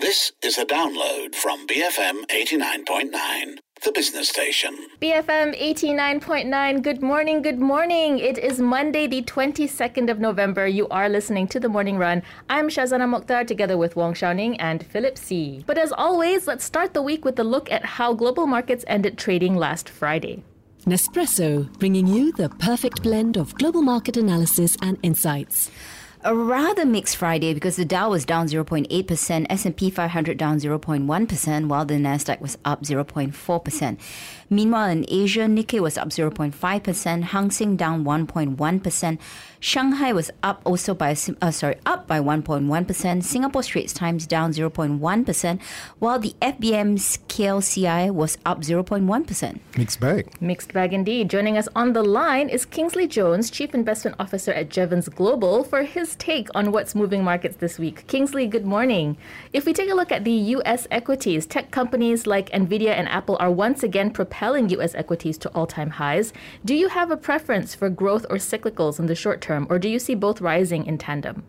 This is a download from BFM 89.9, the business station. BFM 89.9, good morning, good morning. It is Monday, the 22nd of November. You are listening to The Morning Run. I'm Shazana Mokhtar, together with Wong Xiaoning and Philip C. But as always, let's start the week with a look at how global markets ended trading last Friday. Nespresso, bringing you the perfect blend of global market analysis and insights. A rather mixed Friday because the Dow was down 0.8%, S&P 500 down 0.1%, while the Nasdaq was up 0.4%. Meanwhile, in Asia, Nikkei was up 0.5%, Hang Seng down 1.1%, Shanghai was up by 1.1%, Singapore Straits Times down 0.1%, while the FBM's KLCI was up 0.1%. Mixed bag. Mixed bag indeed. Joining us on the line is Kingsley Jones, Chief Investment Officer at Jevons Global, for his take on what's moving markets this week. Kingsley, good morning. If we take a look at the U.S. equities, tech companies like Nvidia and Apple are once again propelling U.S. equities to all-time highs. Do you have a preference for growth or cyclicals in the short term, or do you see both rising in tandem?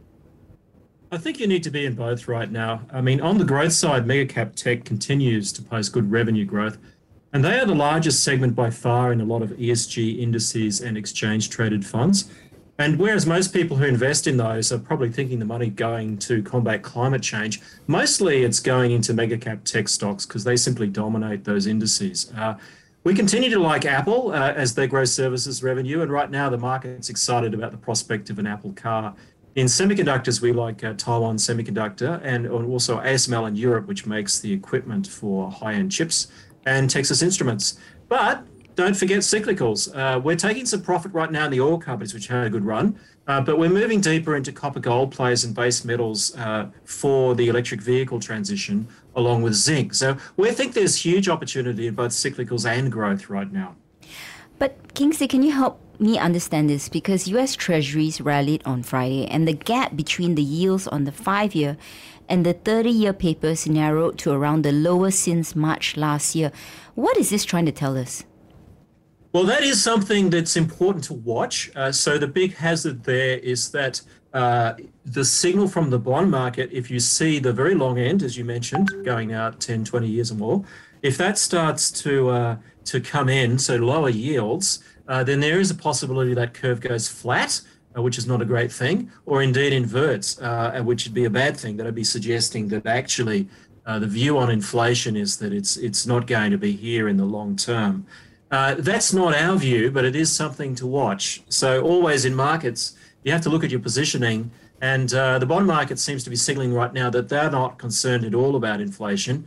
I think you need to be in both right now. I mean, on the growth side, mega-cap tech continues to post good revenue growth, and they are the largest segment by far in a lot of ESG indices and exchange-traded funds. And whereas most people who invest in those are probably thinking the money going to combat climate change, mostly it's going into mega-cap tech stocks because they simply dominate those indices. We continue to like Apple as they grow services revenue, and right now the market's excited about the prospect of an Apple car. In semiconductors, we like Taiwan Semiconductor and also ASML in Europe, which makes the equipment for high-end chips, and Texas Instruments. But don't forget cyclicals. We're taking some profit right now in the oil companies, which had a good run, but we're moving deeper into copper gold plays and base metals for the electric vehicle transition, along with zinc. So we think there's huge opportunity in both cyclicals and growth right now. But Kingsley, can you help me understand this? Because U.S. Treasuries rallied on Friday, and the gap between the yields on the 5-year and the 30-year papers narrowed to around the lowest since March last year. What is this trying to tell us? Well, that is something that's important to watch. So the big hazard there is that the signal from the bond market, if you see the very long end, as you mentioned, going out 10, 20 years or more, if that starts to come in, so lower yields, then there is a possibility that curve goes flat, which is not a great thing, or indeed inverts, which would be a bad thing. That would be suggesting that actually the view on inflation is that it's not going to be here in the long term. That's not our view, but it is something to watch. So always in markets, you have to look at your positioning. And the bond market seems to be signaling right now that they're not concerned at all about inflation.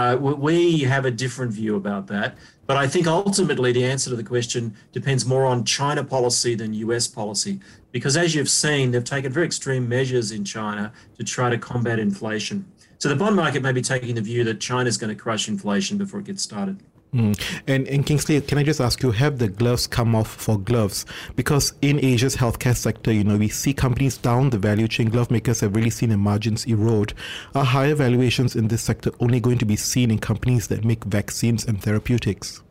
We have a different view about that. But I think ultimately the answer to the question depends more on China policy than US policy. Because as you've seen, they've taken very extreme measures in China to try to combat inflation. So the bond market may be taking the view that China's going to crush inflation before it gets started. And Kingsley, can I just ask you, have the gloves come off for gloves? Because in Asia's healthcare sector, we see companies down the value chain. Glove makers have really seen their margins erode. Are higher valuations in this sector only going to be seen in companies that make vaccines and therapeutics?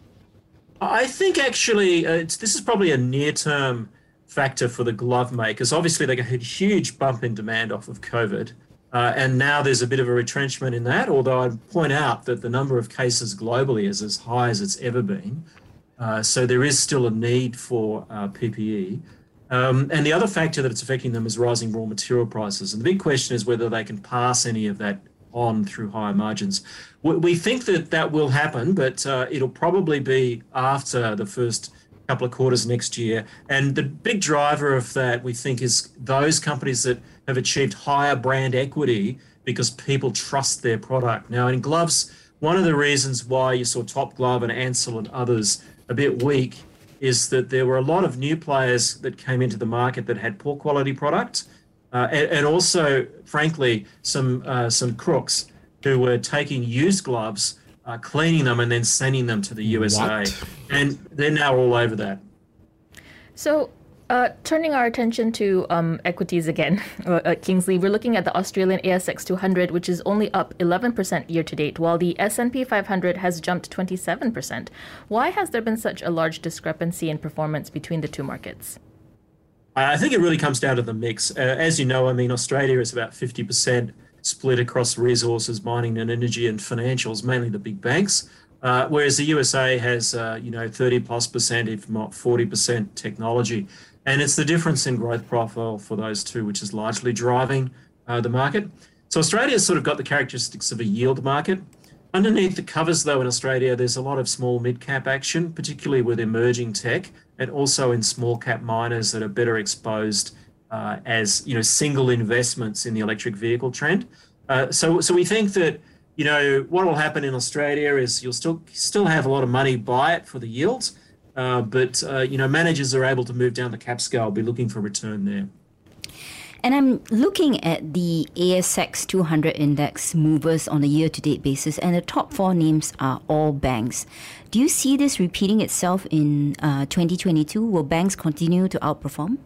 I think actually this is probably a near-term factor for the glove makers. Obviously, they got a huge bump in demand off of COVID. And now there's a bit of a retrenchment in that, although I'd point out that the number of cases globally is as high as it's ever been. So there is still a need for PPE. And the other factor that it's affecting them is rising raw material prices. And the big question is whether they can pass any of that on through higher margins. We think that will happen, but it'll probably be after the first couple of quarters next year. And the big driver of that, we think, is those companies that have achieved higher brand equity because people trust their product. Now, in gloves, one of the reasons why you saw Top Glove and Ansell and others a bit weak is that there were a lot of new players that came into the market that had poor quality product, and also, frankly, some crooks who were taking used gloves, cleaning them and then sending them to the USA. What? And they're now all over that. So turning our attention to equities again, Kingsley, we're looking at the Australian ASX 200, which is only up 11% year to date, while the S&P 500 has jumped 27%. Why has there been such a large discrepancy in performance between the two markets? I think it really comes down to the mix. As you know, I mean, Australia is about 50% split across resources, mining and energy and financials, mainly the big banks. Whereas the USA has, 30+%, if not 40% technology. And it's the difference in growth profile for those two, which is largely driving the market. So Australia's sort of got the characteristics of a yield market. Underneath the covers, though, in Australia, there's a lot of small mid-cap action, particularly with emerging tech, and also in small-cap miners that are better exposed as single investments in the electric vehicle trend. So we think that what will happen in Australia is you'll still have a lot of money buy it for the yields, but managers are able to move down the cap scale, be looking for return there. And I'm looking at the ASX 200 index movers on a year-to-date basis, and the top 4 names are all banks. Do you see this repeating itself in 2022? Will banks continue to outperform?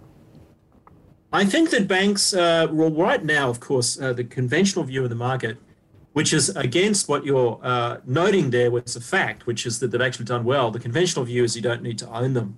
I think that banks, right now, of course, the conventional view of the market, which is against what you're noting there, was a fact, which is that they've actually done well. The conventional view is you don't need to own them.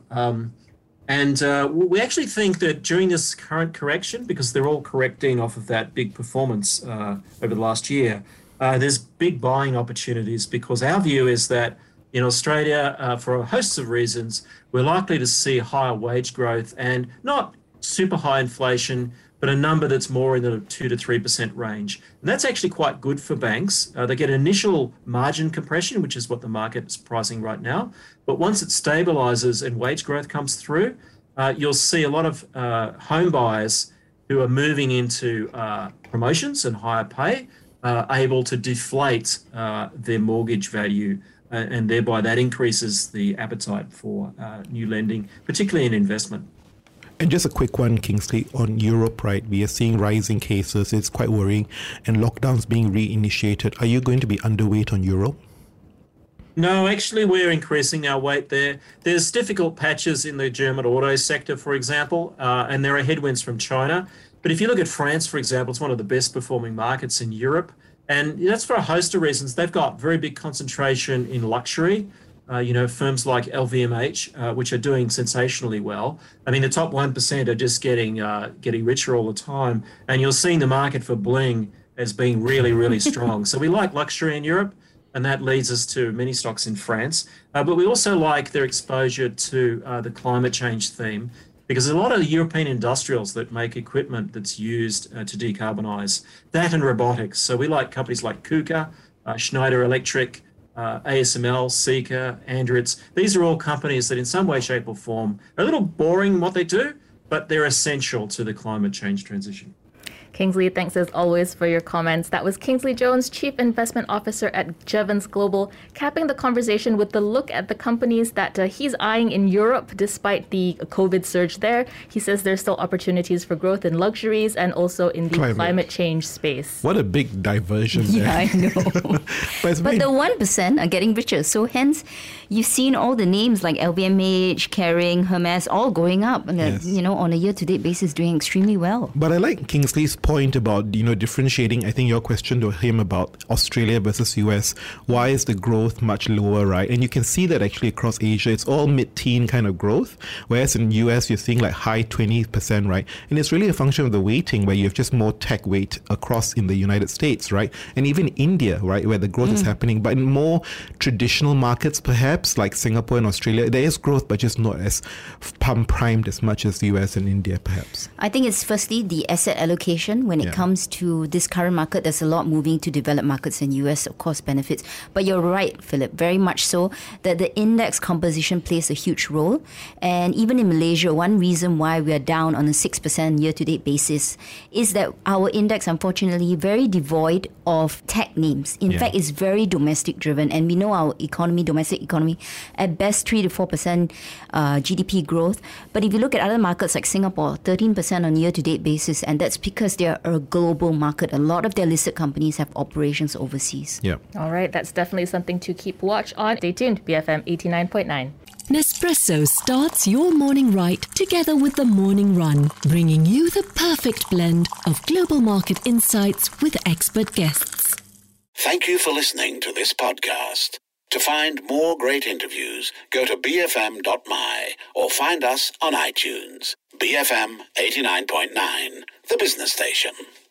And we actually think that during this current correction, because they're all correcting off of that big performance over the last year, there's big buying opportunities, because our view is that in Australia, for a host of reasons, we're likely to see higher wage growth and not super high inflation, but a number that's more in the 2 to 3% range. And that's actually quite good for banks. They get initial margin compression, which is what the market is pricing right now. But once it stabilizes and wage growth comes through, you'll see a lot of home buyers who are moving into promotions and higher pay, able to deflate their mortgage value, and thereby that increases the appetite for new lending, particularly in investment. And just a quick one, Kingsley, on Europe, right? We are seeing rising cases. It's quite worrying, and lockdowns being reinitiated. Are you going to be underweight on Europe? No, actually, we're increasing our weight there. There's difficult patches in the German auto sector, for example, and there are headwinds from China. But if you look at France, for example, it's one of the best performing markets in Europe. And that's for a host of reasons. They've got very big concentration in luxury. Firms like LVMH, which are doing sensationally well. I mean, the top 1% are just getting richer all the time. And you're seeing the market for bling as being really, really strong. So we like luxury in Europe, and that leads us to many stocks in France. But we also like their exposure to the climate change theme, because there's a lot of European industrials that make equipment that's used to decarbonize, that and robotics. So we like companies like KUKA, Schneider Electric, ASML, Sika, Andritz. These are all companies that in some way, shape or form are a little boring in what they do, but they're essential to the climate change transition. Kingsley, thanks as always for your comments. That was Kingsley Jones, Chief Investment Officer at Jevons Global, capping the conversation with the look at the companies that he's eyeing in Europe despite the COVID surge there. He says there's still opportunities for growth in luxuries and also in the climate change space. What a big diversion there. Yeah, I know. but the 1% are getting richer. So hence, you've seen all the names like LVMH, Kering, Hermes, all going up. And yes. On a year-to-date basis, doing extremely well. But I like Kingsley's point about differentiating. I think your question to him about Australia versus US, why is the growth much lower, right? And you can see that actually across Asia it's all mid-teen kind of growth, whereas in US you're seeing like high 20%, right? And it's really a function of the weighting, where you have just more tech weight across in the United States, right? And even India, right, where the growth is happening. But in more traditional markets perhaps like Singapore and Australia, there is growth, but just not as primed as much as the US and India perhaps. I think it's firstly the asset allocation. When it comes to this current market, there's a lot moving to developed markets, and US, of course, benefits. But you're right, Philip, very much so, that the index composition plays a huge role. And even in Malaysia, one reason why we are down on a 6% year-to-date basis is that our index, unfortunately, very devoid of tech names. In fact, it's very domestic driven. And we know our domestic economy, at best 3 to 4% GDP growth. But if you look at other markets like Singapore, 13% on year-to-date basis, and that's because they're a global market. A lot of their listed companies have operations overseas. Yeah. All right, that's definitely something to keep watch on. Stay tuned, BFM 89.9. Nespresso starts your morning right together with the morning run, bringing you the perfect blend of global market insights with expert guests. Thank you for listening to this podcast. To find more great interviews, go to bfm.my or find us on iTunes. BFM 89.9, the business station.